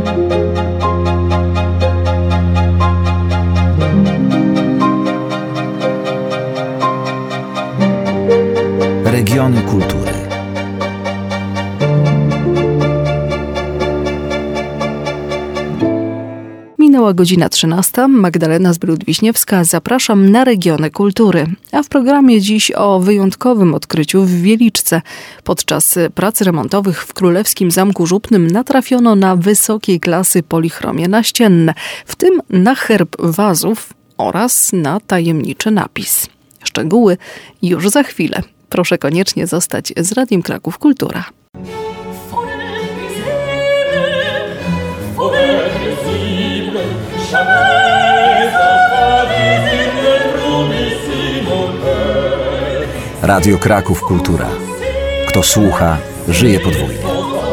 Regiony kultury. Minęła godzina 13. Magdalena Zbród-Wiśniewska. Zapraszam na Regiony kultury. A w programie dziś o wyjątkowym odkryciu w Wieliczce. Podczas prac remontowych w Królewskim Zamku Żupnym natrafiono na wysokiej klasy polichromie naścienne, w tym na herb wazów oraz na tajemniczy napis. Szczegóły już za chwilę. Proszę koniecznie zostać z Radiem Kraków Kultura. Radio Kraków Kultura. Kto słucha, żyje podwójnie.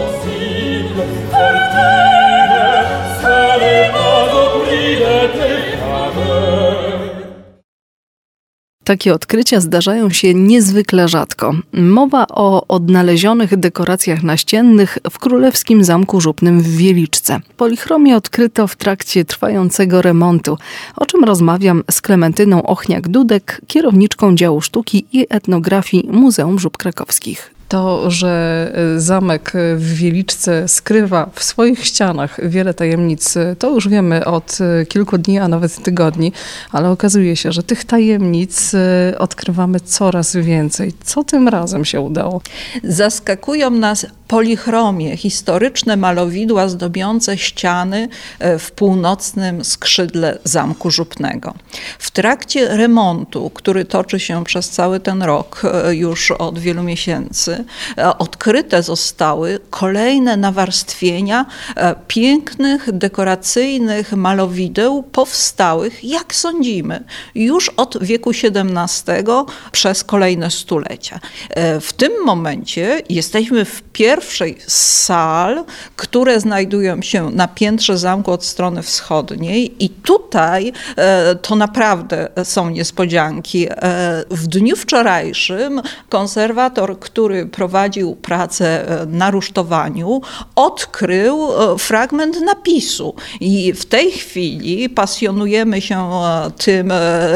Takie odkrycia zdarzają się niezwykle rzadko. Mowa o odnalezionych dekoracjach naściennych w Królewskim Zamku Żupnym w Wieliczce. Polichromię odkryto w trakcie trwającego remontu, o czym rozmawiam z Klementyną Ochniak-Dudek, kierowniczką działu sztuki i etnografii Muzeum Żub Krakowskich. To, że zamek w Wieliczce skrywa w swoich ścianach wiele tajemnic, to już wiemy od kilku dni, a nawet tygodni, ale okazuje się, że tych tajemnic odkrywamy coraz więcej. Co tym razem się udało? Zaskakują nas polichromie, historyczne malowidła zdobiące ściany w północnym skrzydle Zamku Żupnego. W trakcie remontu, który toczy się przez cały ten rok, już od wielu miesięcy, odkryte zostały kolejne nawarstwienia pięknych, dekoracyjnych malowideł powstałych, jak sądzimy, już od wieku XVII przez kolejne stulecia. W tym momencie jesteśmy w pierwszej z sal, które znajdują się na piętrze zamku od strony wschodniej i tutaj to naprawdę są niespodzianki. W dniu wczorajszym konserwator, który prowadził pracę na rusztowaniu, odkrył fragment napisu i w tej chwili pasjonujemy się tym,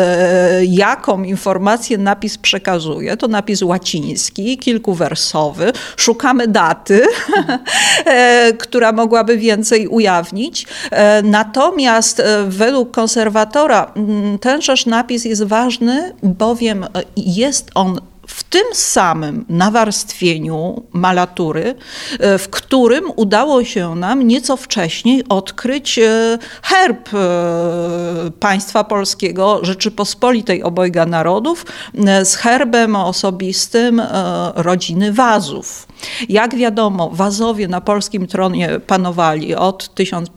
jaką informację napis przekazuje. To napis łaciński, kilkuwersowy. Szukamy daty, która mogłaby więcej ujawnić. Natomiast według konserwatora tenżeż napis jest ważny, bowiem jest on w tym samym nawarstwieniu malatury, w którym udało się nam nieco wcześniej odkryć herb państwa polskiego, Rzeczypospolitej Obojga Narodów, z herbem osobistym rodziny Wazów. Jak wiadomo, Wazowie na polskim tronie panowali od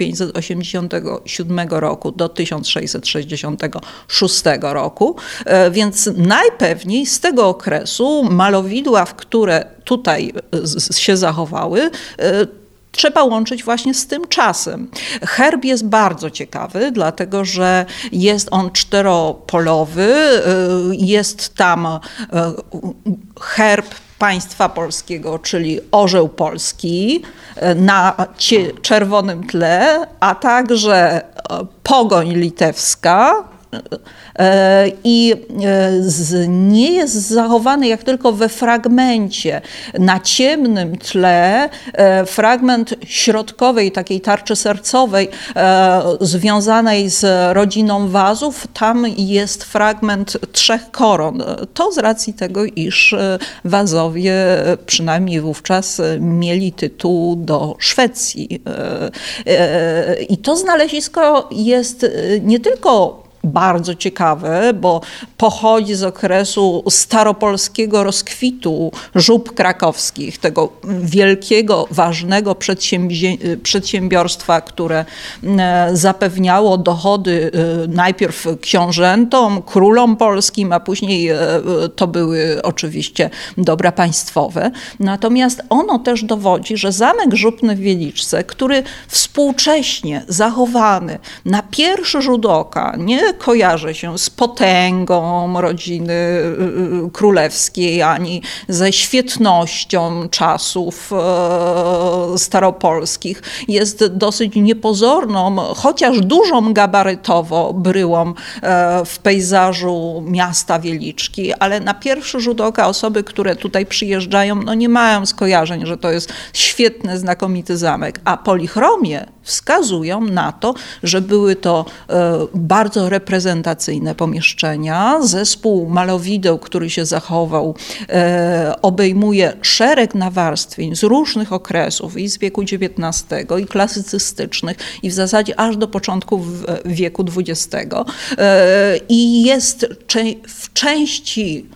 1587 roku do 1666 roku, więc najpewniej z tego okresu malowidła, które tutaj się zachowały, trzeba łączyć właśnie z tym czasem. Herb jest bardzo ciekawy, dlatego że jest on czteropolowy, jest tam herb państwa polskiego, czyli orzeł polski na czerwonym tle, a także pogoń litewska. I nie jest zachowany jak tylko we fragmencie na ciemnym tle, fragment środkowej takiej tarczy sercowej związanej z rodziną Wazów. Tam jest fragment 3 koron. To z racji tego, iż Wazowie przynajmniej wówczas mieli tytuł do Szwecji. I to znalezisko jest nie tylko bardzo ciekawe, bo pochodzi z okresu staropolskiego rozkwitu żub krakowskich, tego wielkiego, ważnego przedsiębiorstwa, które zapewniało dochody najpierw książętom, królom polskim, a później to były oczywiście dobra państwowe. Natomiast ono też dowodzi, że zamek żupny w Wieliczce, który współcześnie zachowany na pierwszy rzut oka, nie kojarzy się z potęgą rodziny królewskiej, ani ze świetnością czasów staropolskich. Jest dosyć niepozorną, chociaż dużą gabarytowo bryłą w pejzażu miasta Wieliczki, ale na pierwszy rzut oka osoby, które tutaj przyjeżdżają, no nie mają skojarzeń, że to jest świetny, znakomity zamek, a polichromie wskazują na to, że były to bardzo reprezentacyjne pomieszczenia. Zespół malowideł, który się zachował, obejmuje szereg nawarstwień z różnych okresów i z wieku XIX, i klasycystycznych, i w zasadzie aż do początku wieku XX. I jest w części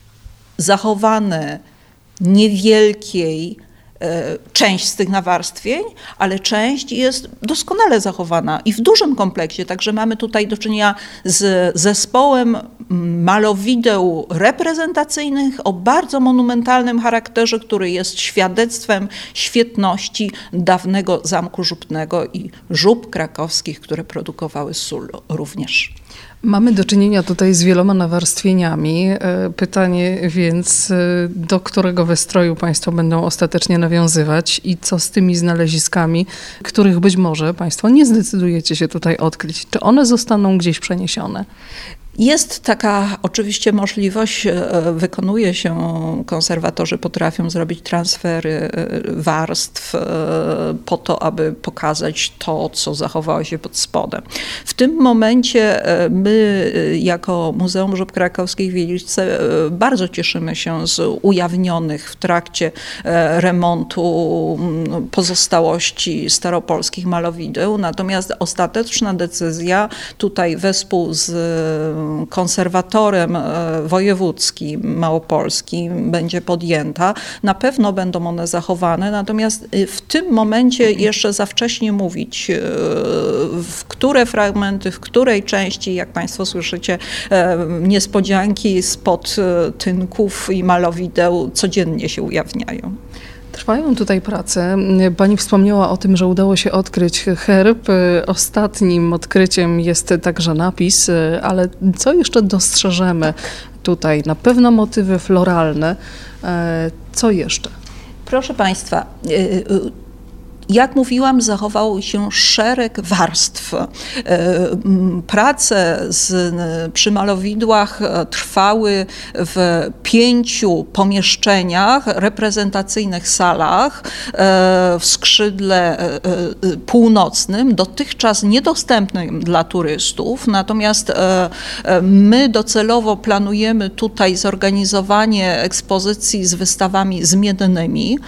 zachowane niewielkiej część z tych nawarstwień, ale część jest doskonale zachowana i w dużym kompleksie. Także mamy tutaj do czynienia z zespołem malowideł reprezentacyjnych o bardzo monumentalnym charakterze, który jest świadectwem świetności dawnego Zamku Żupnego i żup krakowskich, które produkowały sól również. Mamy do czynienia tutaj z wieloma nawarstwieniami. Pytanie więc, do którego wystroju Państwo będą ostatecznie nawiązywać i co z tymi znaleziskami, których być może Państwo nie zdecydujecie się tutaj odkryć. Czy one zostaną gdzieś przeniesione? Jest taka oczywiście możliwość, wykonuje się, konserwatorzy potrafią zrobić transfery warstw po to, aby pokazać to, co zachowało się pod spodem. W tym momencie my jako Muzeum Żub Krakowskich w Wieliczce bardzo cieszymy się z ujawnionych w trakcie remontu pozostałości staropolskich malowideł, natomiast ostateczna decyzja tutaj wespół z konserwatorem wojewódzkim małopolskim będzie podjęta. Na pewno będą one zachowane, natomiast w tym momencie jeszcze za wcześnie mówić, w które fragmenty, w której części, jak Państwo słyszycie, niespodzianki spod tynków i malowideł codziennie się ujawniają. Trwają tutaj prace. Pani wspomniała o tym, że udało się odkryć herb. Ostatnim odkryciem jest także napis, ale co jeszcze dostrzeżemy tutaj? Na pewno motywy floralne. Co jeszcze? Proszę Państwa, jak mówiłam, zachował się szereg warstw. Prace przy malowidłach trwały w 5 pomieszczeniach, reprezentacyjnych salach w skrzydle północnym, dotychczas niedostępnym dla turystów. Natomiast my docelowo planujemy tutaj zorganizowanie ekspozycji z wystawami zmiennymi,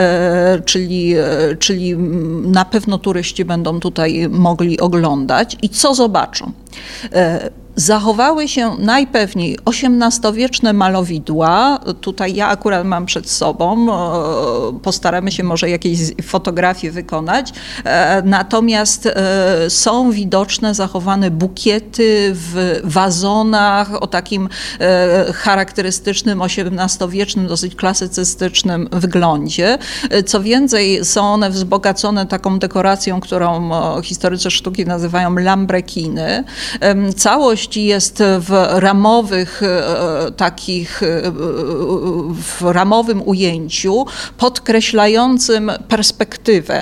czyli na pewno turyści będą tutaj mogli oglądać. I co zobaczą? Zachowały się najpewniej XVIII-wieczne malowidła. Tutaj ja akurat mam przed sobą. Postaramy się może jakieś fotografie wykonać. Natomiast są widoczne zachowane bukiety w wazonach o takim charakterystycznym XVIII-wiecznym, dosyć klasycystycznym wyglądzie. Co więcej, są one wzbogacone taką dekoracją, którą historycy sztuki nazywają lambrekiny. Całość jest w ramowych w ramowym ujęciu podkreślającym perspektywę.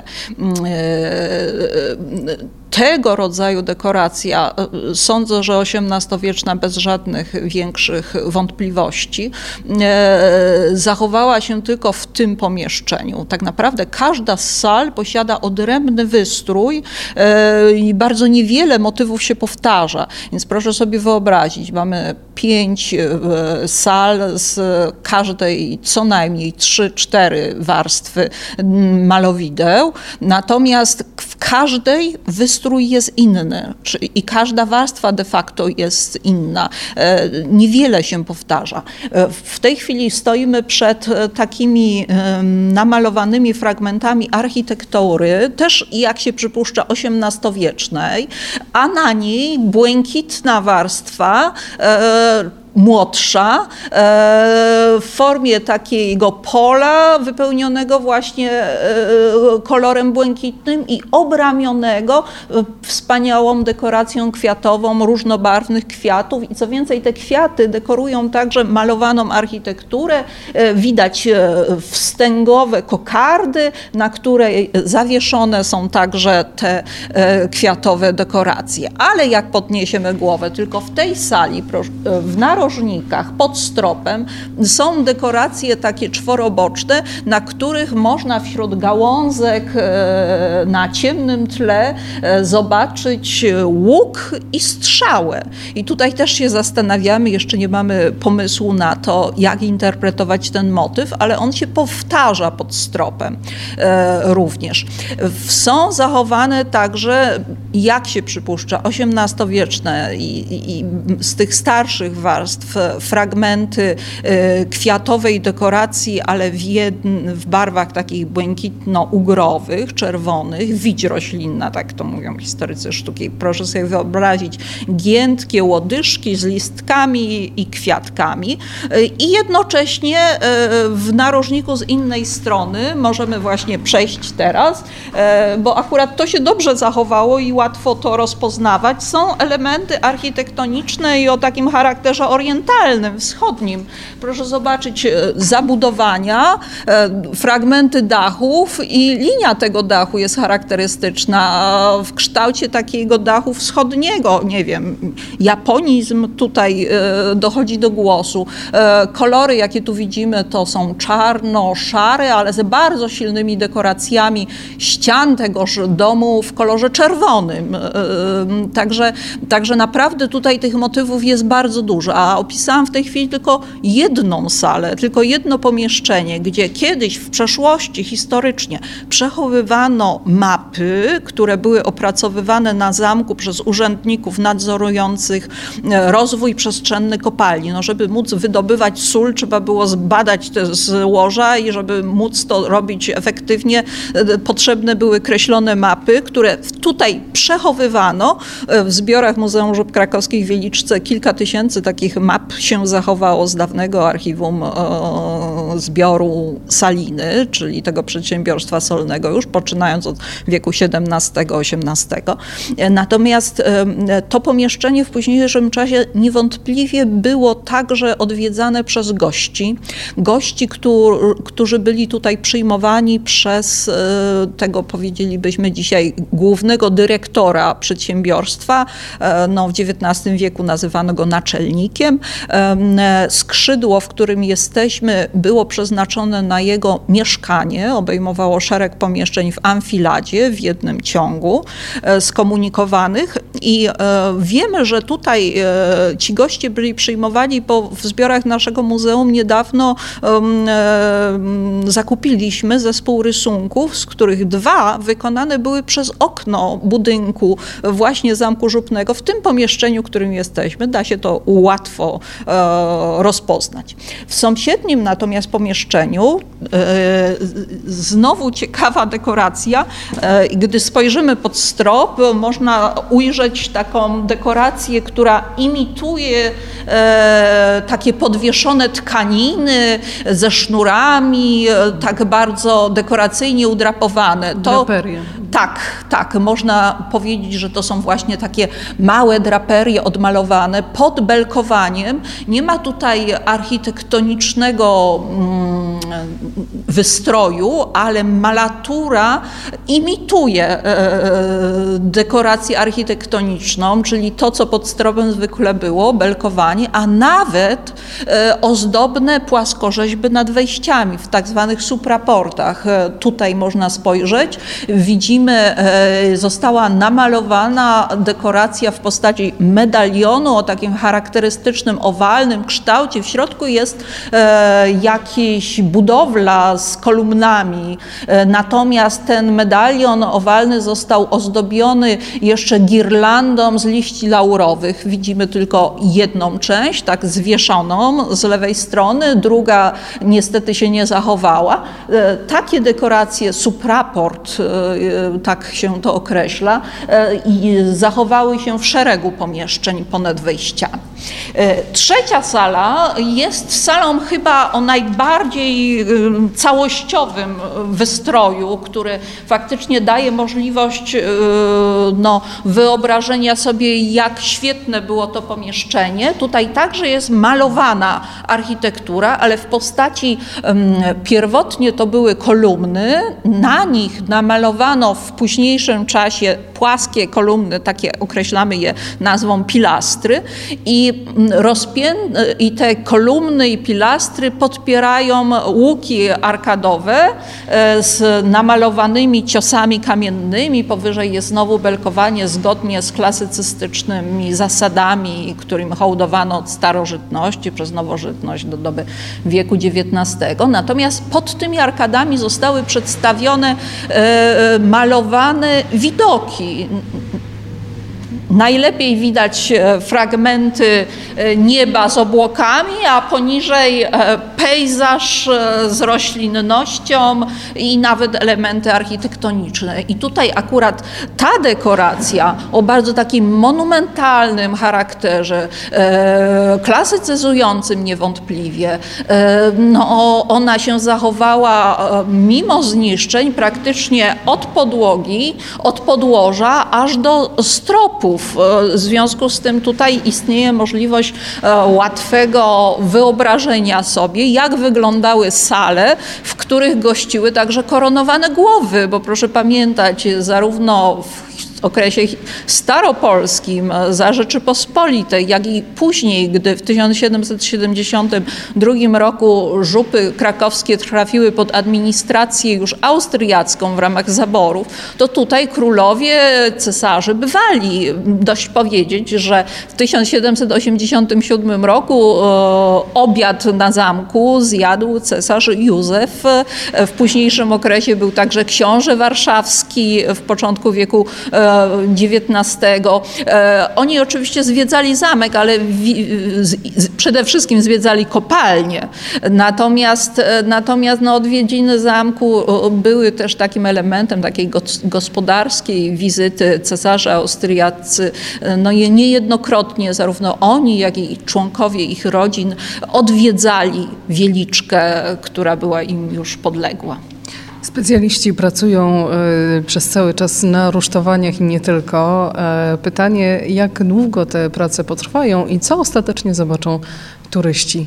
Tego rodzaju dekoracja, sądzę, że XVIII-wieczna bez żadnych większych wątpliwości, zachowała się tylko w tym pomieszczeniu. Tak naprawdę każda z sal posiada odrębny wystrój i bardzo niewiele motywów się powtarza. Więc proszę sobie wyobrazić, mamy 5 sal, z każdej co najmniej 3-4 warstwy malowideł, natomiast w każdej wystrój jest inny i każda warstwa de facto jest inna. Niewiele się powtarza. W tej chwili stoimy przed takimi namalowanymi fragmentami architektury, też jak się przypuszcza XVIII-wiecznej, a na niej błękitna warstwa młodsza, w formie takiego pola wypełnionego właśnie kolorem błękitnym i obramionego wspaniałą dekoracją kwiatową różnobarwnych kwiatów i co więcej te kwiaty dekorują także malowaną architekturę. Widać wstęgowe kokardy, na której zawieszone są także te kwiatowe dekoracje. Ale jak podniesiemy głowę, tylko w tej sali, w narożnikach, pod stropem są dekoracje takie czworoboczne, na których można wśród gałązek na ciemnym tle zobaczyć łuk i strzałę. I tutaj też się zastanawiamy, jeszcze nie mamy pomysłu na to, jak interpretować ten motyw, ale on się powtarza pod stropem również. Są zachowane także, jak się przypuszcza, XVIII-wieczne i z tych starszych warstw fragmenty kwiatowej dekoracji, ale w barwach takich błękitno-ugrowych, czerwonych, widź roślinna, tak to mówią historycy sztuki. Proszę sobie wyobrazić giętkie łodyżki z listkami i kwiatkami i jednocześnie w narożniku z innej strony możemy właśnie przejść teraz, bo akurat to się dobrze zachowało i łatwo to rozpoznawać. Są elementy architektoniczne i o takim charakterze orientalnym, wschodnim. Proszę zobaczyć zabudowania, fragmenty dachów i linia tego dachu jest charakterystyczna w kształcie takiego dachu wschodniego, nie wiem, japonizm tutaj dochodzi do głosu. Kolory, jakie tu widzimy, to są czarno-szare, ale z bardzo silnymi dekoracjami ścian tegoż domu w kolorze czerwonym. Także naprawdę tutaj tych motywów jest bardzo dużo, a opisałam w tej chwili tylko jedną salę, tylko jedno pomieszczenie, gdzie kiedyś w przeszłości historycznie przechowywano mapy, które były opracowywane na zamku przez urzędników nadzorujących rozwój przestrzenny kopalni. No, żeby móc wydobywać sól, trzeba było zbadać te złoża i żeby móc to robić efektywnie, potrzebne były kreślone mapy, które tutaj przechowywano. W zbiorach Muzeum Żub Krakowskich w Wieliczce kilka tysięcy takich map się zachowało z dawnego archiwum zbioru Saliny, czyli tego przedsiębiorstwa solnego, już poczynając od wieku XVII-XVIII. Natomiast to pomieszczenie w późniejszym czasie niewątpliwie było także odwiedzane przez gości, którzy byli tutaj przyjmowani przez tego, powiedzielibyśmy dzisiaj, głównego dyrektora przedsiębiorstwa. No, w XIX wieku nazywano go naczelnikiem. Skrzydło, w którym jesteśmy, było przeznaczone na jego mieszkanie. Obejmowało szereg pomieszczeń w amfiladzie, w jednym ciągu, skomunikowanych. I wiemy, że tutaj ci goście byli przyjmowani, bo w zbiorach naszego muzeum niedawno zakupiliśmy zespół rysunków, z których 2 wykonane były przez okno budynku właśnie Zamku Żupnego. W tym pomieszczeniu, w którym jesteśmy, da się to łatwo rozpoznać. W sąsiednim natomiast pomieszczeniu znowu ciekawa dekoracja. Gdy spojrzymy pod strop, można ujrzeć taką dekorację, która imituje takie podwieszone tkaniny ze sznurami, tak bardzo dekoracyjnie udrapowane. Draperie. Tak, można powiedzieć, że to są właśnie takie małe draperie odmalowane pod belkowaniem. Nie ma tutaj architektonicznego wystroju, ale malatura imituje dekorację architektoniczną, czyli to, co pod stropem zwykle było, belkowanie, a nawet ozdobne płaskorzeźby nad wejściami w tak zwanych supraportach. Tutaj można spojrzeć. Widzimy, została namalowana dekoracja w postaci medalionu o takim charakterystycznym, owalnym kształcie. W środku jest jakaś budowla z kolumnami. Natomiast ten medalion owalny został ozdobiony jeszcze girlandą z liści laurowych. Widzimy tylko jedną część, tak zwieszoną z lewej strony, druga niestety się nie zachowała. Takie dekoracje, supraport, tak się to określa, i zachowały się w szeregu pomieszczeń ponad wejściami. Trzecia sala jest salą chyba o najbardziej całościowym wystroju, który faktycznie daje możliwość wyobrażenia sobie, jak świetne było to pomieszczenie. Tutaj także jest malowana architektura, ale w postaci pierwotnie to były kolumny, na nich namalowano w późniejszym czasie płaskie kolumny, takie określamy je nazwą pilastry i te kolumny i pilastry podpierają łuki arkadowe z namalowanymi ciosami kamiennymi. Powyżej jest znowu belkowanie zgodnie z klasycystycznymi zasadami, którym hołdowano od starożytności przez nowożytność do doby wieku XIX. Natomiast pod tymi arkadami zostały przedstawione malowane widoki. Najlepiej widać fragmenty nieba z obłokami, a poniżej pejzaż z roślinnością i nawet elementy architektoniczne. I tutaj akurat ta dekoracja o bardzo takim monumentalnym charakterze, klasycyzującym niewątpliwie, ona się zachowała mimo zniszczeń praktycznie od podłogi, od podłoża aż do stropów. W związku z tym tutaj istnieje możliwość łatwego wyobrażenia sobie, jak wyglądały sale, w których gościły także koronowane głowy, bo proszę pamiętać, zarówno w okresie staropolskim za Rzeczypospolitej, jak i później, gdy w 1772 roku żupy krakowskie trafiły pod administrację już austriacką w ramach zaborów, to tutaj królowie, cesarze bywali. Dość powiedzieć, że w 1787 roku obiad na zamku zjadł cesarz Józef. W późniejszym okresie był także książę warszawski w początku wieku XIX. Oni oczywiście zwiedzali zamek, ale przede wszystkim zwiedzali kopalnię. Natomiast odwiedziny zamku były też takim elementem takiej gospodarskiej wizyty. Cesarze austriaccy niejednokrotnie zarówno oni, jak i członkowie ich rodzin odwiedzali Wieliczkę, która była im już podległa. Specjaliści pracują przez cały czas na rusztowaniach i nie tylko. Pytanie, jak długo te prace potrwają i co ostatecznie zobaczą turyści?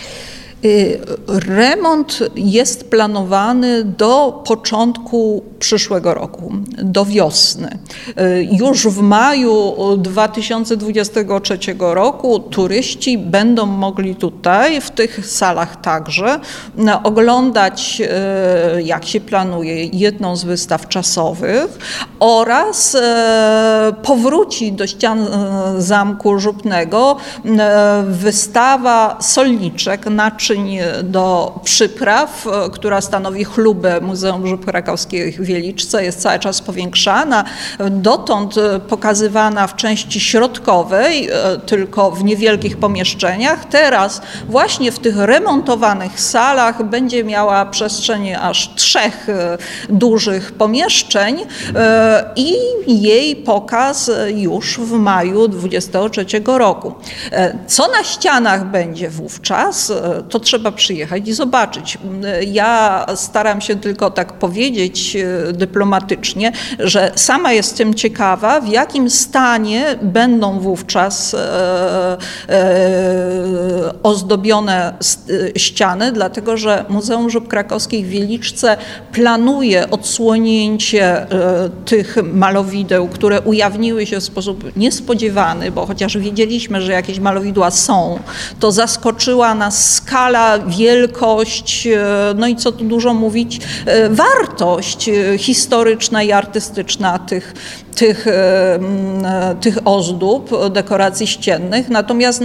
Remont jest planowany do początku przyszłego roku, do wiosny. Już w maju 2023 roku turyści będą mogli tutaj, w tych salach także, oglądać, jak się planuje, jedną z wystaw czasowych oraz powróci do ścian Zamku Żupnego wystawa solniczek, naczyń do przypraw, która stanowi chlubę Muzeum Żup Krakowskich w Wieliczce, jest cały czas powiększana. Dotąd pokazywana w części środkowej, tylko w niewielkich pomieszczeniach. Teraz właśnie w tych remontowanych salach będzie miała przestrzeń aż 3 dużych pomieszczeń i jej pokaz już w maju 2023 roku. Co na ścianach będzie wówczas, to trzeba przyjechać i zobaczyć. Ja staram się tylko tak powiedzieć dyplomatycznie, że sama jestem ciekawa, w jakim stanie będą wówczas ozdobione ściany, dlatego że Muzeum Żup Krakowskich w Wieliczce planuje odsłonięcie tych malowideł, które ujawniły się w sposób niespodziewany, bo chociaż wiedzieliśmy, że jakieś malowidła są, to zaskoczyła nas skala, wielkość, no i co tu dużo mówić, wartość historyczna i artystyczna tych ozdób, dekoracji ściennych. Natomiast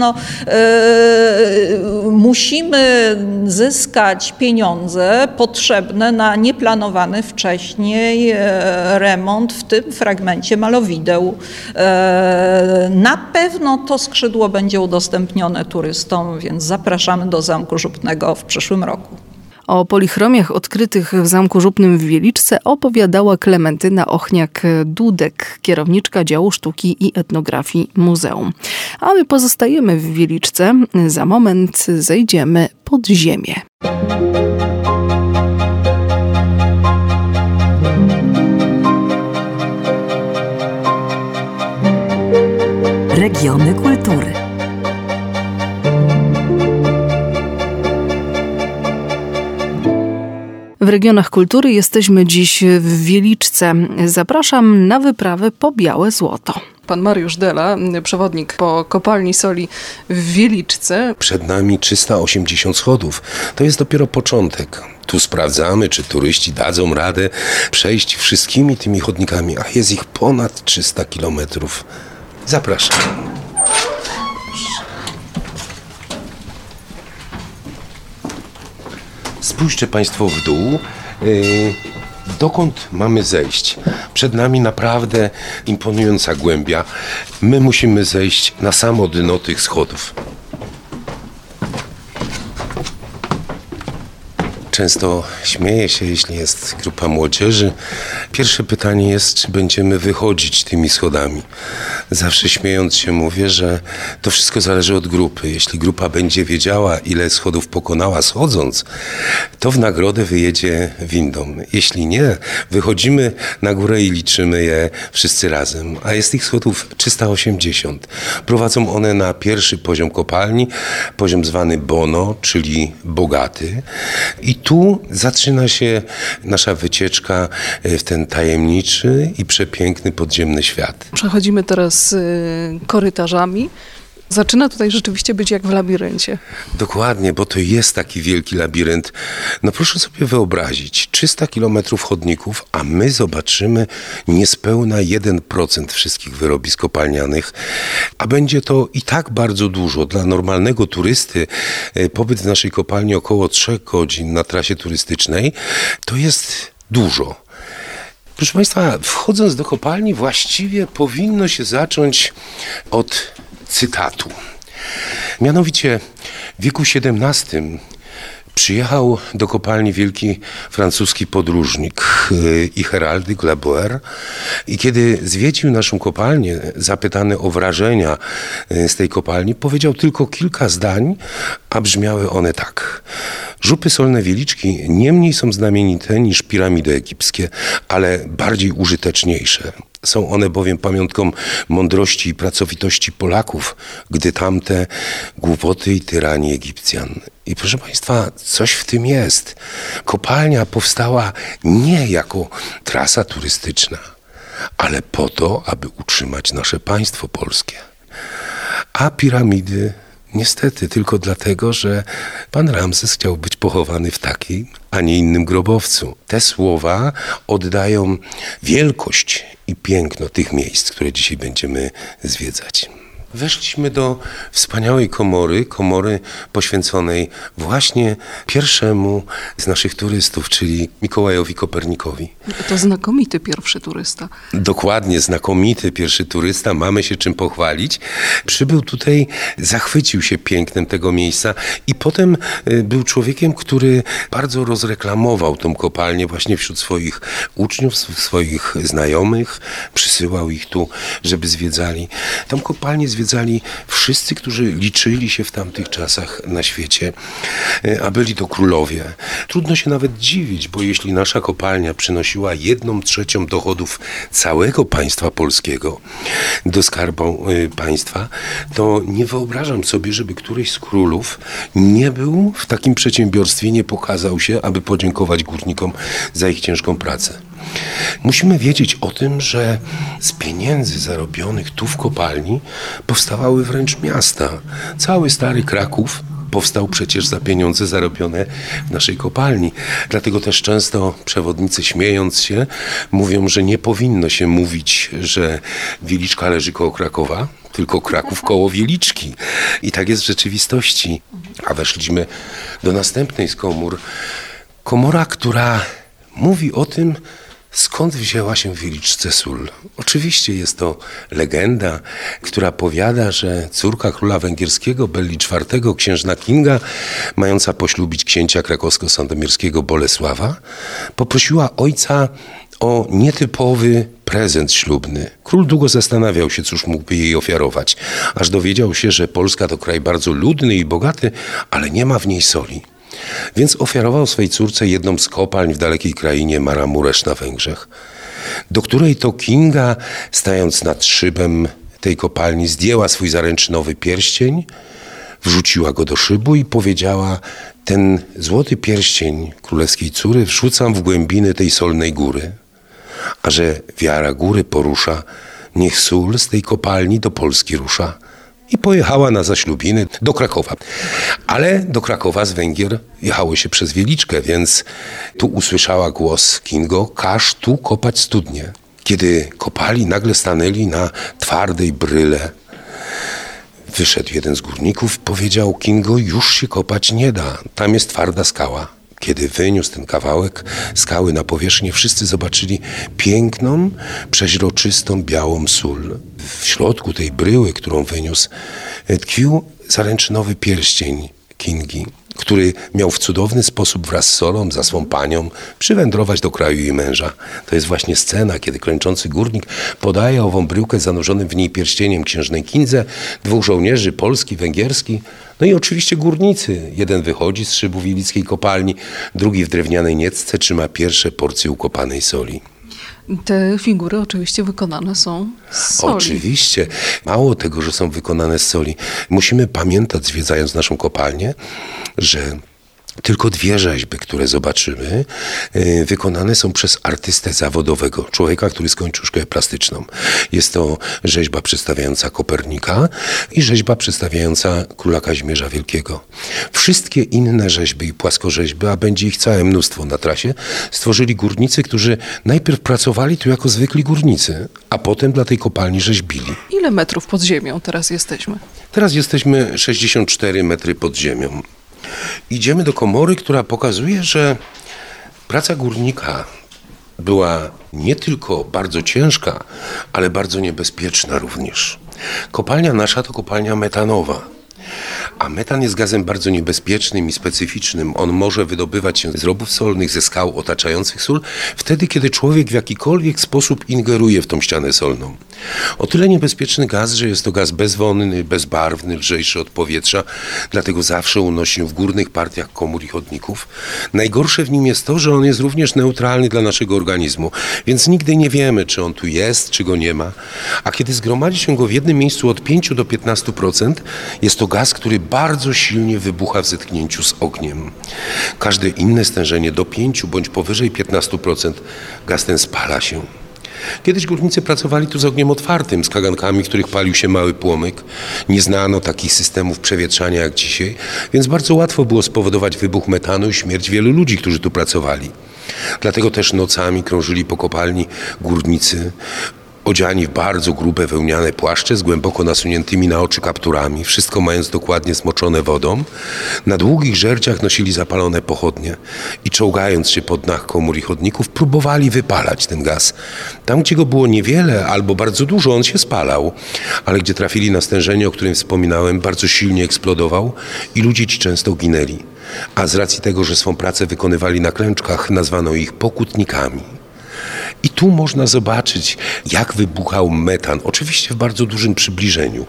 musimy zyskać pieniądze potrzebne na nieplanowany wcześniej remont w tym fragmencie malowideł. Na pewno to skrzydło będzie udostępnione turystom, więc zapraszamy do Zamku Żupnego w przyszłym roku. O polichromiach odkrytych w Zamku Żupnym w Wieliczce opowiadała Klementyna Ochniak-Dudek, kierowniczka działu sztuki i etnografii muzeum. A my pozostajemy w Wieliczce. Za moment zejdziemy pod ziemię. Regiony kultury. W regionach kultury jesteśmy dziś w Wieliczce. Zapraszam na wyprawę po białe złoto. Pan Mariusz Dela, przewodnik po kopalni soli w Wieliczce. Przed nami 380 schodów. To jest dopiero początek. Tu sprawdzamy, czy turyści dadzą radę przejść wszystkimi tymi chodnikami, a jest ich ponad 300 kilometrów. Zapraszam. Spójrzcie Państwo w dół. Dokąd mamy zejść? Przed nami naprawdę imponująca głębia. My musimy zejść na samo dno tych schodów. Często śmieję się, jeśli jest grupa młodzieży. Pierwsze pytanie jest, czy będziemy wychodzić tymi schodami. Zawsze śmiejąc się mówię, że to wszystko zależy od grupy. Jeśli grupa będzie wiedziała, ile schodów pokonała schodząc, to w nagrodę wyjedzie windą. Jeśli nie, wychodzimy na górę i liczymy je wszyscy razem. A jest tych schodów 380. Prowadzą one na pierwszy poziom kopalni, poziom zwany Bono, czyli bogaty. I tu zaczyna się nasza wycieczka w ten tajemniczy i przepiękny podziemny świat. Przechodzimy teraz korytarzami. Zaczyna tutaj rzeczywiście być jak w labiryncie. Dokładnie, bo to jest taki wielki labirynt. No proszę sobie wyobrazić, 300 kilometrów chodników, a my zobaczymy niespełna 1% wszystkich wyrobisk kopalnianych, a będzie to i tak bardzo dużo. Dla normalnego turysty pobyt w naszej kopalni około 3 godzin na trasie turystycznej to jest dużo. Proszę Państwa, wchodząc do kopalni właściwie powinno się zacząć od cytatu. Mianowicie w wieku XVII przyjechał do kopalni wielki francuski podróżnik i heraldyk Laboer i kiedy zwiedził naszą kopalnię, zapytany o wrażenia z tej kopalni, powiedział tylko kilka zdań, a brzmiały one tak. Żupy solne Wieliczki nie mniej są znamienite niż piramidy egipskie, ale bardziej użyteczniejsze. Są one bowiem pamiątką mądrości i pracowitości Polaków, gdy tamte głupoty i tyranii Egipcjan. I proszę Państwa, coś w tym jest. Kopalnia powstała nie jako trasa turystyczna, ale po to, aby utrzymać nasze państwo polskie. A piramidy niestety tylko dlatego, że pan Ramzes chciał być pochowany w takim, a nie innym grobowcu. Te słowa oddają wielkość i piękno tych miejsc, które dzisiaj będziemy zwiedzać. Weszliśmy do wspaniałej komory poświęconej właśnie pierwszemu z naszych turystów, czyli Mikołajowi Kopernikowi. To znakomity pierwszy turysta. Dokładnie, znakomity pierwszy turysta, mamy się czym pochwalić. Przybył tutaj, zachwycił się pięknem tego miejsca i potem był człowiekiem, który bardzo rozreklamował tą kopalnię właśnie wśród swoich uczniów, swoich znajomych, przysyłał ich tu, żeby zwiedzali. Tą kopalnię zwiedzali wszyscy, którzy liczyli się w tamtych czasach na świecie, a byli to królowie. Trudno się nawet dziwić, bo jeśli nasza kopalnia przynosiła 1/3 dochodów całego państwa polskiego do skarbu państwa, to nie wyobrażam sobie, żeby któryś z królów nie był w takim przedsiębiorstwie, nie pokazał się, aby podziękować górnikom za ich ciężką pracę. Musimy wiedzieć o tym, że z pieniędzy zarobionych tu w kopalni powstawały wręcz miasta. Cały stary Kraków powstał przecież za pieniądze zarobione w naszej kopalni. Dlatego też często przewodnicy, śmiejąc się, mówią, że nie powinno się mówić, że Wieliczka leży koło Krakowa, tylko Kraków koło Wieliczki. I tak jest w rzeczywistości. A weszliśmy do następnej z komór. Komora, która mówi o tym, Skąd wzięła się w Wieliczce sól? Oczywiście jest to legenda, która powiada, że córka króla węgierskiego Belli IV, księżna Kinga, mająca poślubić księcia krakowsko-sandomierskiego Bolesława, poprosiła ojca o nietypowy prezent ślubny. Król długo zastanawiał się, cóż mógłby jej ofiarować, aż dowiedział się, że Polska to kraj bardzo ludny i bogaty, ale nie ma w niej soli. Więc ofiarował swej córce jedną z kopalń w dalekiej krainie Maramuresz na Węgrzech, do której to Kinga, stając nad szybem tej kopalni, zdjęła swój zaręczynowy pierścień, wrzuciła go do szybu i powiedziała: ten złoty pierścień królewskiej córy wrzucam w głębiny tej solnej góry, a że wiara góry porusza, niech sól z tej kopalni do Polski rusza. I pojechała na zaślubiny do Krakowa. Ale do Krakowa z Węgier jechało się przez Wieliczkę, więc tu usłyszała głos: Kingo, każ tu kopać studnie. Kiedy kopali, nagle stanęli na twardej bryle. Wyszedł jeden z górników, powiedział: Kingo, już się kopać nie da, tam jest twarda skała. Kiedy wyniósł ten kawałek skały na powierzchnię, wszyscy zobaczyli piękną, przeźroczystą, białą sól. W środku tej bryły, którą wyniósł, tkwił zaręczynowy pierścień Kingi, który miał w cudowny sposób wraz z solą, za swą panią, przywędrować do kraju jej męża. To jest właśnie scena, kiedy klęczący górnik podaje ową bryłkę zanurzonym w niej pierścieniem księżnej Kindze, dwóch żołnierzy, polski, węgierski, no i oczywiście górnicy. Jeden wychodzi z szybu wilickiej kopalni, drugi w drewnianej niecce trzyma pierwsze porcje ukopanej soli. Te figury oczywiście wykonane są z soli. Oczywiście. Mało tego, że są wykonane z soli. Musimy pamiętać, zwiedzając naszą kopalnię, że tylko 2 rzeźby, które zobaczymy, wykonane są przez artystę zawodowego, człowieka, który skończył szkołę plastyczną. Jest to rzeźba przedstawiająca Kopernika i rzeźba przedstawiająca króla Kazimierza Wielkiego. Wszystkie inne rzeźby i płaskorzeźby, a będzie ich całe mnóstwo na trasie, stworzyli górnicy, którzy najpierw pracowali tu jako zwykli górnicy, a potem dla tej kopalni rzeźbili. Ile metrów pod ziemią teraz jesteśmy? Teraz jesteśmy 64 metry pod ziemią. Idziemy do komory, która pokazuje, że praca górnika była nie tylko bardzo ciężka, ale bardzo niebezpieczna również. Kopalnia nasza to kopalnia metanowa. A metan jest gazem bardzo niebezpiecznym i specyficznym. On może wydobywać się z robów solnych, ze skał otaczających sól, wtedy, kiedy człowiek w jakikolwiek sposób ingeruje w tą ścianę solną. O tyle niebezpieczny gaz, że jest to gaz bezwonny, bezbarwny, lżejszy od powietrza, dlatego zawsze unosi się w górnych partiach komór i chodników. Najgorsze w nim jest to, że on jest również neutralny dla naszego organizmu, więc nigdy nie wiemy, czy on tu jest, czy go nie ma. A kiedy zgromadzi się go w jednym miejscu od 5 do 15%, jest to gaz, który bardzo silnie wybucha w zetknięciu z ogniem. Każde inne stężenie do 5 bądź powyżej 15% gaz ten spala się. Kiedyś górnicy pracowali tu z ogniem otwartym, z kagankami, w których palił się mały płomyk. Nie znano takich systemów przewietrzania jak dzisiaj, więc bardzo łatwo było spowodować wybuch metanu i śmierć wielu ludzi, którzy tu pracowali. Dlatego też nocami krążyli po kopalni górnicy, odziani w bardzo grube wełniane płaszcze z głęboko nasuniętymi na oczy kapturami, wszystko mając dokładnie smoczone wodą. Na długich żerciach nosili zapalone pochodnie i czołgając się po dnach komór i chodników, próbowali wypalać ten gaz. Tam, gdzie go było niewiele albo bardzo dużo, on się spalał, ale gdzie trafili na stężenie, o którym wspominałem, bardzo silnie eksplodował i ludzie ci często ginęli. A z racji tego, że swą pracę wykonywali na klęczkach, nazwano ich pokutnikami. I tu można zobaczyć, jak wybuchał metan, oczywiście w bardzo dużym przybliżeniu.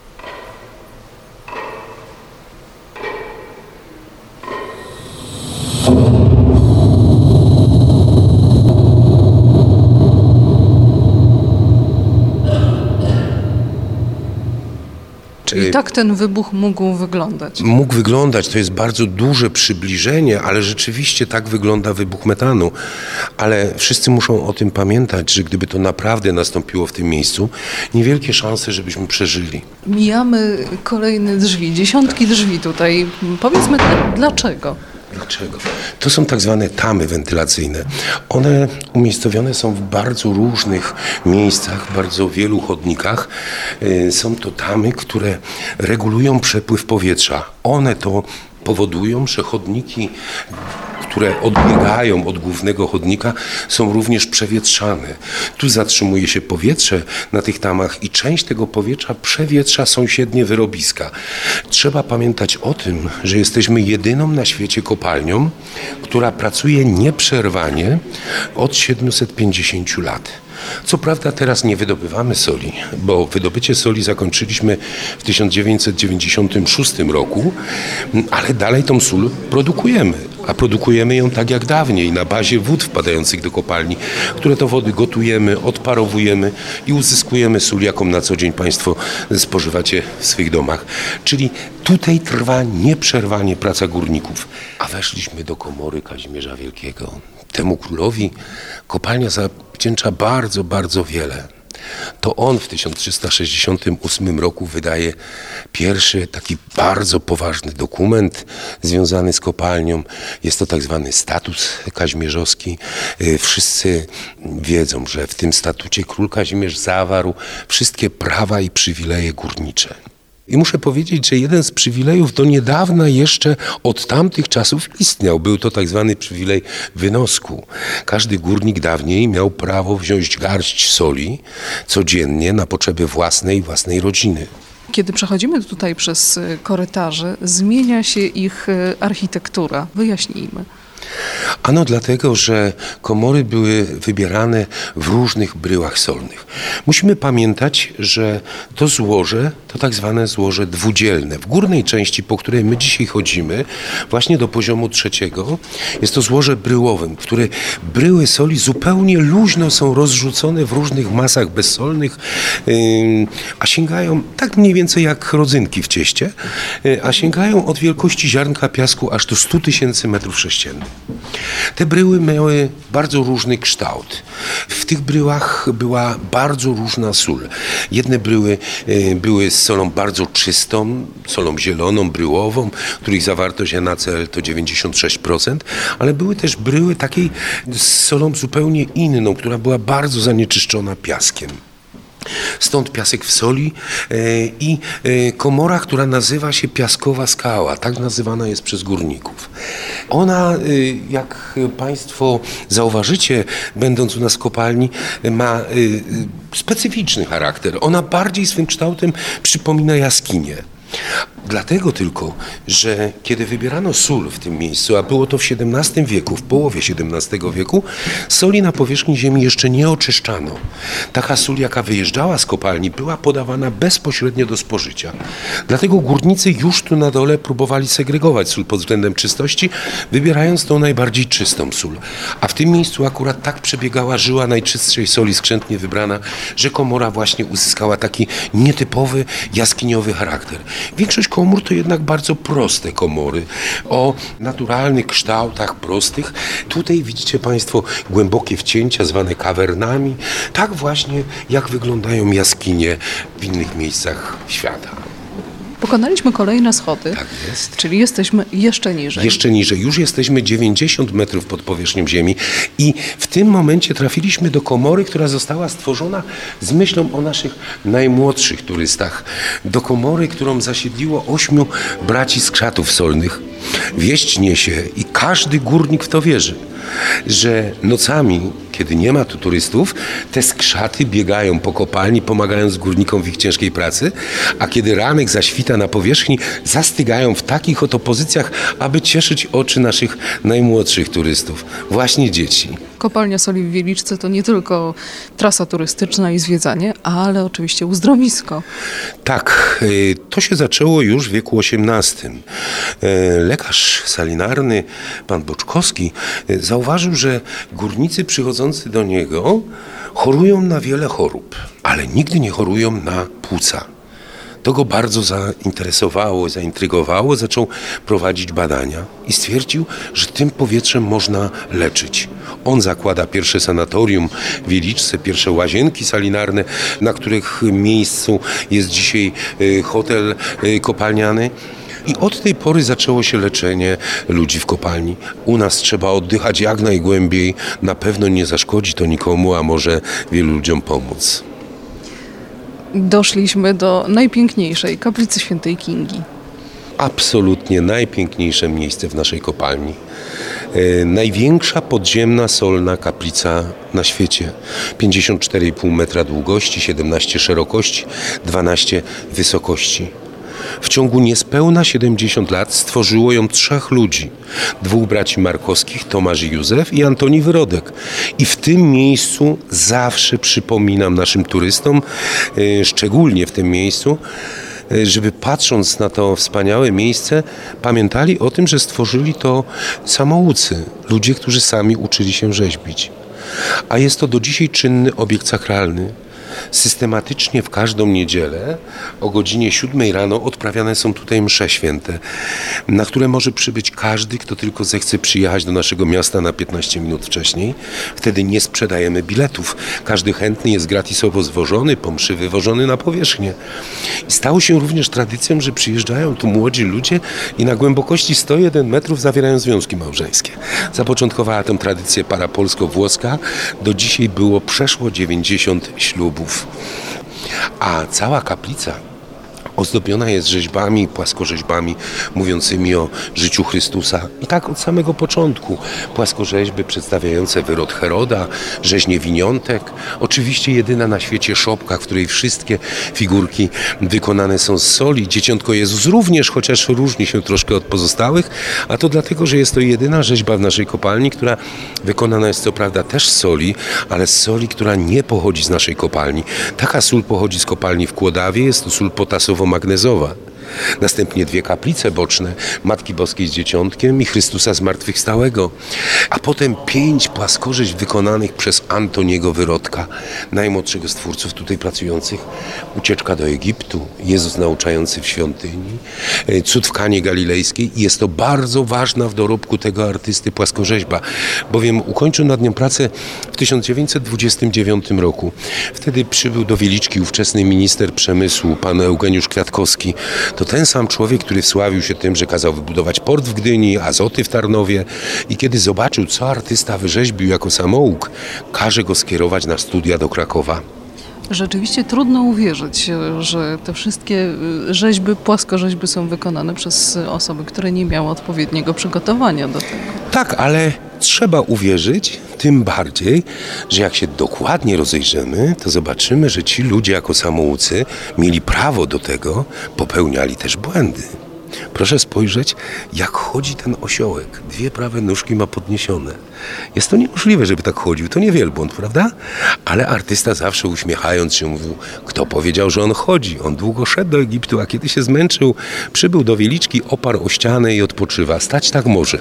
I tak ten wybuch mógł wyglądać. Mógł wyglądać, to jest bardzo duże przybliżenie, ale rzeczywiście tak wygląda wybuch metanu. Ale wszyscy muszą o tym pamiętać, że gdyby to naprawdę nastąpiło w tym miejscu, niewielkie szanse, żebyśmy przeżyli. Mijamy kolejne drzwi, dziesiątki drzwi tutaj. Powiedzmy, dlaczego? Dlaczego? To są tak zwane tamy wentylacyjne. One umiejscowione są w bardzo różnych miejscach, w bardzo wielu chodnikach. Są to tamy, które regulują przepływ powietrza. One to powodują, że chodniki, które odbiegają od głównego chodnika, są również przewietrzane. Tu zatrzymuje się powietrze na tych tamach i część tego powietrza przewietrza sąsiednie wyrobiska. Trzeba pamiętać o tym, że jesteśmy jedyną na świecie kopalnią, która pracuje nieprzerwanie od 750 lat. Co prawda teraz nie wydobywamy soli, bo wydobycie soli zakończyliśmy w 1996 roku, ale dalej tą sól produkujemy. A produkujemy ją tak jak dawniej, na bazie wód wpadających do kopalni, które to wody gotujemy, odparowujemy i uzyskujemy sól, jaką na co dzień Państwo spożywacie w swych domach. Czyli tutaj trwa nieprzerwanie praca górników. A weszliśmy do komory Kazimierza Wielkiego. Temu królowi kopalnia zawdzięcza bardzo, bardzo wiele. To on w 1368 roku wydaje pierwszy taki bardzo poważny dokument związany z kopalnią. Jest to tak zwany statut kazimierzowski. Wszyscy wiedzą, że w tym statucie król Kazimierz zawarł wszystkie prawa i przywileje górnicze. I muszę powiedzieć, że jeden z przywilejów do niedawna jeszcze od tamtych czasów istniał. Był to tak zwany przywilej wynosku. Każdy górnik dawniej miał prawo wziąć garść soli codziennie na potrzeby własnej rodziny. Kiedy przechodzimy tutaj przez korytarze, zmienia się ich architektura. Wyjaśnijmy. Ano dlatego, że komory były wybierane w różnych bryłach solnych. Musimy pamiętać, że to złoże to tak zwane złoże dwudzielne. W górnej części, po której my dzisiaj chodzimy, właśnie do poziomu 3, jest to złoże bryłowym, w której bryły soli zupełnie luźno są rozrzucone w różnych masach bezsolnych, a sięgają tak mniej więcej jak rodzynki w cieście, a sięgają od wielkości ziarnka piasku aż do 100 000 metrów sześciennych. Te bryły miały bardzo różny kształt. W tych bryłach była bardzo różna sól. Jedne bryły były z solą bardzo czystą, solą zieloną, bryłową, których zawartość NaCl to 96%, ale były też bryły takiej z solą zupełnie inną, która była bardzo zanieczyszczona piaskiem. Stąd piasek w soli i komora, która nazywa się Piaskowa Skała. Tak nazywana jest przez górników. Ona, jak Państwo zauważycie, będąc u nas w kopalni, ma specyficzny charakter. Ona bardziej swym kształtem przypomina jaskinię. Dlatego tylko, że kiedy wybierano sól w tym miejscu, a było to w XVII wieku, w połowie XVII wieku, soli na powierzchni ziemi jeszcze nie oczyszczano. Taka sól, jaka wyjeżdżała z kopalni, była podawana bezpośrednio do spożycia. Dlatego górnicy już tu na dole próbowali segregować sól pod względem czystości, wybierając tą najbardziej czystą sól. A w tym miejscu akurat tak przebiegała żyła najczystszej soli skrzętnie wybrana, że komora właśnie uzyskała taki nietypowy, jaskiniowy charakter. Większość komór to jednak bardzo proste komory, o naturalnych kształtach, prostych. Tutaj widzicie Państwo głębokie wcięcia zwane kawernami, tak właśnie jak wyglądają jaskinie w innych miejscach świata. Pokonaliśmy kolejne schody, Tak jest. czyli jesteśmy jeszcze niżej. Jeszcze niżej. Już jesteśmy 90 metrów pod powierzchnią ziemi i w tym momencie trafiliśmy do komory, która została stworzona z myślą o naszych najmłodszych turystach. Do komory, którą zasiedliło 8 braci skrzatów solnych. Wieść niesie i każdy górnik w to wierzy, że nocami, kiedy nie ma tu turystów, te skrzaty biegają po kopalni, pomagając górnikom w ich ciężkiej pracy, a kiedy ranek zaświta na powierzchni, zastygają w takich oto pozycjach, aby cieszyć oczy naszych najmłodszych turystów, właśnie dzieci. Kopalnia soli w Wieliczce to nie tylko trasa turystyczna i zwiedzanie, ale oczywiście uzdrowisko. Tak, to się zaczęło już w wieku XVIII. Lekarz salinarny, pan Boczkowski, zauważył, że górnicy przychodzący do niego chorują na wiele chorób, ale nigdy nie chorują na płuca. To go bardzo zainteresowało, zaintrygowało, zaczął prowadzić badania i stwierdził, że tym powietrzem można leczyć. On zakłada pierwsze sanatorium w Wieliczce, pierwsze łazienki salinarne, na których miejscu jest dzisiaj hotel kopalniany. I od tej pory zaczęło się leczenie ludzi w kopalni. U nas trzeba oddychać jak najgłębiej, na pewno nie zaszkodzi to nikomu, a może wielu ludziom pomóc. Doszliśmy do najpiękniejszej kaplicy świętej Kingi. Absolutnie najpiękniejsze miejsce w naszej kopalni. Największa podziemna solna kaplica na świecie. 54,5 metra długości, 17 szerokości, 12 wysokości. W ciągu niespełna 70 lat stworzyło ją 3 ludzi. 2 braci Markowskich, Tomasz i Józef i Antoni Wyrodek. I w tym miejscu zawsze przypominam naszym turystom, szczególnie w tym miejscu, żeby patrząc na to wspaniałe miejsce, pamiętali o tym, że stworzyli to samoucy, ludzie, którzy sami uczyli się rzeźbić. A jest to do dzisiaj czynny obiekt sakralny. Systematycznie w każdą niedzielę o godzinie 7 rano odprawiane są tutaj msze święte, na które może przybyć każdy, kto tylko zechce przyjechać do naszego miasta na 15 minut wcześniej. Wtedy nie sprzedajemy biletów. Każdy chętny jest gratisowo zwożony, po mszy wywożony na powierzchnię. I stało się również tradycją, że przyjeżdżają tu młodzi ludzie i na głębokości 101 metrów zawierają związki małżeńskie. Zapoczątkowała tę tradycję para polsko-włoska. Do dzisiaj było przeszło 90 ślubów. A cała kaplica ozdobiona jest rzeźbami, płaskorzeźbami mówiącymi o życiu Chrystusa. I tak od samego początku. Płaskorzeźby przedstawiające wyrod Heroda, rzeźnie winiątek. Oczywiście jedyna na świecie szopka, w której wszystkie figurki wykonane są z soli. Dzieciątko Jezus również, chociaż różni się troszkę od pozostałych. A to dlatego, że jest to jedyna rzeźba w naszej kopalni, która wykonana jest co prawda też z soli, ale z soli, która nie pochodzi z naszej kopalni. Taka sól pochodzi z kopalni w Kłodawie. Jest to sól potasowo-magnezowa. Następnie 2 kaplice boczne Matki Boskiej z Dzieciątkiem i Chrystusa Zmartwychwstałego, a potem 5 płaskorzeźb wykonanych przez Antoniego Wyrodka, najmłodszego z twórców tutaj pracujących. Ucieczka do Egiptu, Jezus nauczający w świątyni, cud w Kanie Galilejskiej. Jest to bardzo ważna w dorobku tego artysty płaskorzeźba, bowiem ukończył nad nią pracę w 1929 roku. Wtedy przybył do Wieliczki ówczesny minister przemysłu, pan Eugeniusz Kwiatkowski. To ten sam człowiek, który wsławił się tym, że kazał wybudować port w Gdyni, Azoty w Tarnowie i kiedy zobaczył, co artysta wyrzeźbił jako samouk, każe go skierować na studia do Krakowa. Rzeczywiście trudno uwierzyć, że te wszystkie rzeźby, płaskorzeźby są wykonane przez osoby, które nie miały odpowiedniego przygotowania do tego. Tak, ale trzeba uwierzyć, tym bardziej, że jak się dokładnie rozejrzymy, to zobaczymy, że ci ludzie jako samoucy mieli prawo do tego, popełniali też błędy. Proszę spojrzeć, jak chodzi ten osiołek. 2 prawe nóżki ma podniesione. Jest to niemożliwe, żeby tak chodził. To nie wielbłąd, prawda? Ale artysta zawsze uśmiechając się mówił, kto powiedział, że on chodzi. On długo szedł do Egiptu, a kiedy się zmęczył, przybył do Wieliczki, oparł o ścianę i odpoczywa. Stać tak może.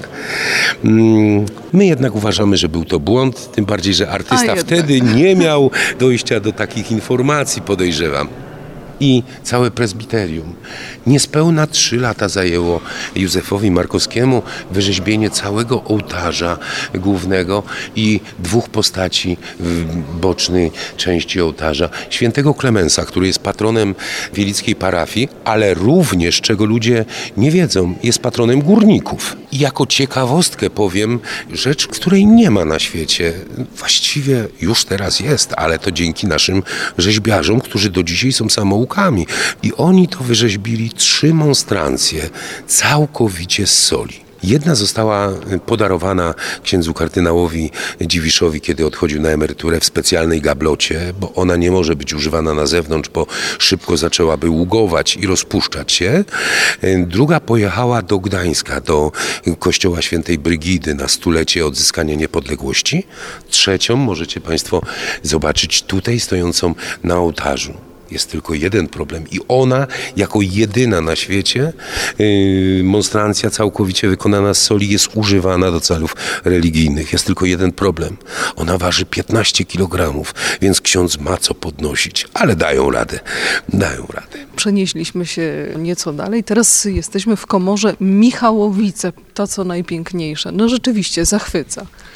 My jednak uważamy, że był to błąd, tym bardziej, że artysta wtedy nie miał dojścia do takich informacji, podejrzewam. I całe prezbiterium. Niespełna 3 lata zajęło Józefowi Markowskiemu wyrzeźbienie całego ołtarza głównego i 2 postaci w bocznej części ołtarza. Świętego Klemensa, który jest patronem wielickiej parafii, ale również, czego ludzie nie wiedzą, jest patronem górników. I jako ciekawostkę powiem rzecz, której nie ma na świecie. Właściwie już teraz jest, ale to dzięki naszym rzeźbiarzom, którzy do dzisiaj są samoukami. I oni to wyrzeźbili 3 monstrancje całkowicie z soli. Jedna została podarowana księdzu kardynałowi Dziwiszowi, kiedy odchodził na emeryturę w specjalnej gablocie, bo ona nie może być używana na zewnątrz, bo szybko zaczęłaby ługować i rozpuszczać się. Druga pojechała do Gdańska, do kościoła świętej Brygidy na 100-lecie odzyskania niepodległości. 3 możecie Państwo zobaczyć tutaj stojącą na ołtarzu. Jest tylko jeden problem i ona jako jedyna na świecie monstrancja całkowicie wykonana z soli jest używana do celów religijnych. Jest tylko jeden problem. Ona waży 15 kg, więc ksiądz ma co podnosić, ale dają radę. Przenieśliśmy się nieco dalej. Teraz jesteśmy w komorze Michałowice. To, co najpiękniejsze. No rzeczywiście zachwyca.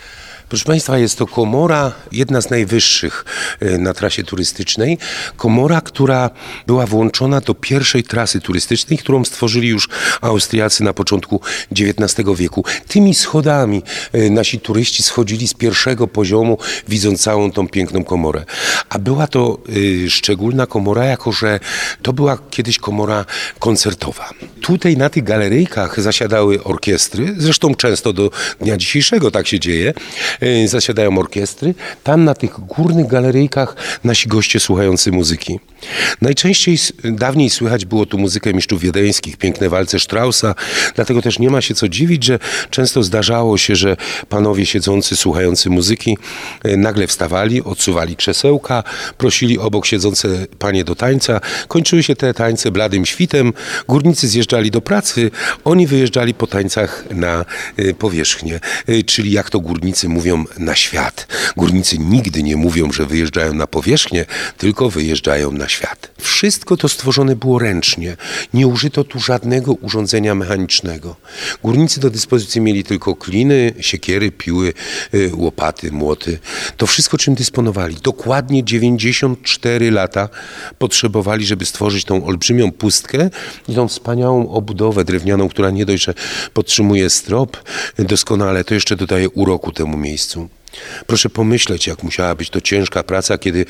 Proszę Państwa, jest to komora, jedna z najwyższych na trasie turystycznej. Komora, która była włączona do pierwszej trasy turystycznej, którą stworzyli już Austriacy na początku XIX wieku. Tymi schodami nasi turyści schodzili z pierwszego poziomu, widząc całą tą piękną komorę. A była to szczególna komora, jako że to była kiedyś komora koncertowa. Tutaj na tych galeryjkach zasiadały orkiestry, zresztą często do dnia dzisiejszego tak się dzieje, zasiadają orkiestry. Tam na tych górnych galeryjkach nasi goście słuchający muzyki. Najczęściej dawniej słychać było tu muzykę mistrzów wiedeńskich, piękne walce Straussa, dlatego też nie ma się co dziwić, że często zdarzało się, że panowie siedzący, słuchający muzyki nagle wstawali, odsuwali krzesełka, prosili obok siedzące panie do tańca. Kończyły się te tańce bladym świtem, górnicy zjeżdżali do pracy, oni wyjeżdżali po tańcach na powierzchnię, czyli jak to górnicy mówią, na świat. Górnicy nigdy nie mówią, że wyjeżdżają na powierzchnię, tylko wyjeżdżają na świat. Wszystko to stworzone było ręcznie. Nie użyto tu żadnego urządzenia mechanicznego. Górnicy do dyspozycji mieli tylko kliny, siekiery, piły, łopaty, młoty. To wszystko, czym dysponowali. Dokładnie 94 lata potrzebowali, żeby stworzyć tą olbrzymią pustkę i tą wspaniałą obudowę drewnianą, która nie dość, że podtrzymuje strop doskonale, to jeszcze dodaje uroku temu miejscu. Proszę pomyśleć, jak musiała być to ciężka praca, kiedy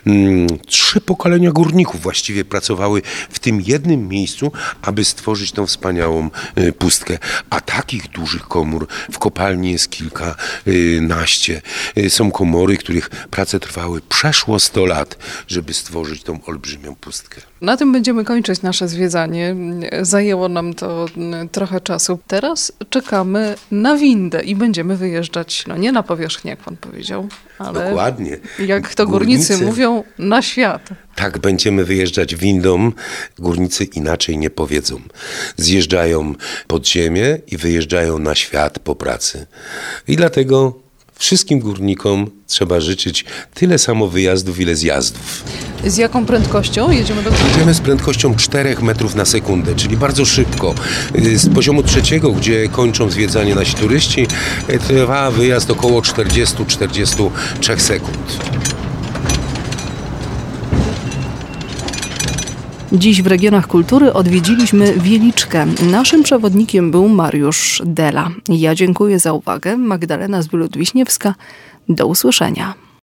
3 pokolenia górników właściwie pracowały w tym jednym miejscu, aby stworzyć tą wspaniałą pustkę. A takich dużych komór w kopalni jest kilkanaście. Są komory, których prace trwały przeszło 100 lat, żeby stworzyć tą olbrzymią pustkę. Na tym będziemy kończyć nasze zwiedzanie. Zajęło nam to trochę czasu. Teraz czekamy na windę i będziemy wyjeżdżać, no nie na powierzchnię, jak pan powiedział, ale dokładnie. Jak to górnicy mówią, na świat. Tak, będziemy wyjeżdżać windą. Górnicy inaczej nie powiedzą. Zjeżdżają pod ziemię i wyjeżdżają na świat po pracy. I dlatego wszystkim górnikom trzeba życzyć tyle samo wyjazdów, ile zjazdów. Z jaką prędkością jedziemy do przodu? Jedziemy z prędkością 4 metrów na sekundę, czyli bardzo szybko. Z poziomu 3, gdzie kończą zwiedzanie nasi turyści, trwa wyjazd około 40-43 sekund. Dziś w Regionach Kultury odwiedziliśmy Wieliczkę. Naszym przewodnikiem był Mariusz Dela. Ja dziękuję za uwagę. Magdalena Zbylut-Wiśniewska. Do usłyszenia.